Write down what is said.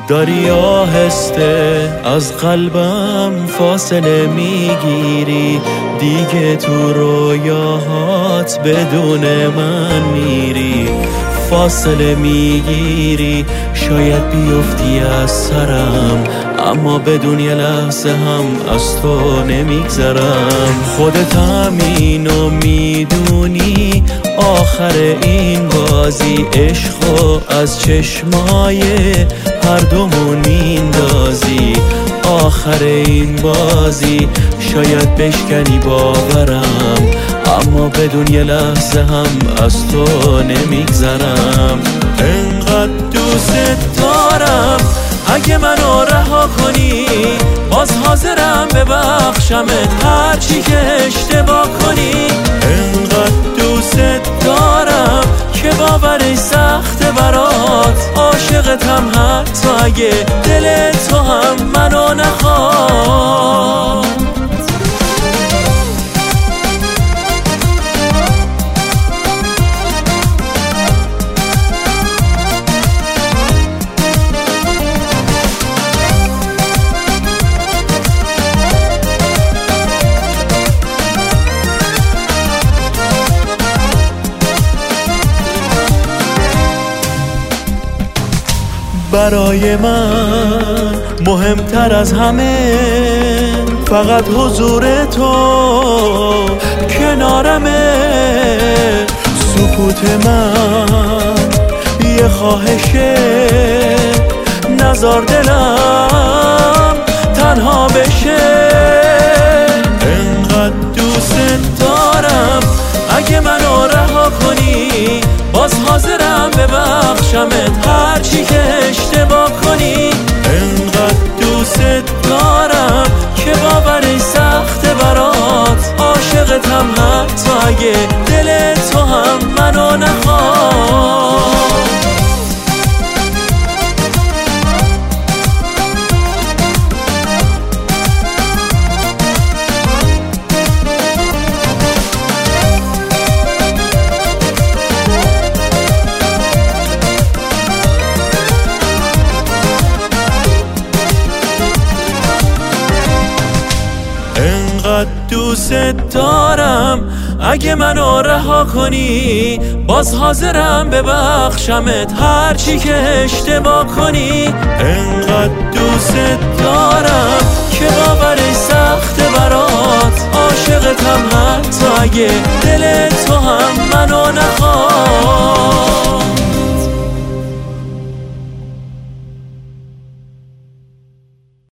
داری آهسته از قلبم فاصله میگیری، دیگه تو رویاهات بدون من میری. فاصله میگیری شاید بیفتی از سرم، اما بدون یه لحظه هم از تو نمیگذرم. خودت هم اینو میدونی، آخر این بازی عشقو از چشمای هر دومون میندازی. آخر این بازی شاید بشکنی باورم، اما بدون یه لحظه هم از تو نمیگذرم. انقدر دوست دارم اگه منو رها کنی، باز حاضرم ببخشمت هرچی که اشتباه کنی. انقدر دوست دارم که باورش سخته برات، عاشقتم حتی اگه دل تو هم منو نخواد. برای من مهمتر از همه فقط حضور تو کنارمه. سکوت من یه خواهشه، نذار دلم تنها بشه. انقدر دوست دارم اگه منو رها کنی، باز حاضرم ببخشمت هرچی که اشتباه کنی. انقدر دوست دارم که باورش سخته برات، عاشقتم حتی اگه دل تو هم منو نخواد. انقدر دوست دارم اگه منو رها کنی، باز حاضرم ببخشمت هرچی که اشتباه کنی. انقدر دوست دارم که باورش سخته برات، عاشقتم حتی اگه دل تو هم منو نخواد.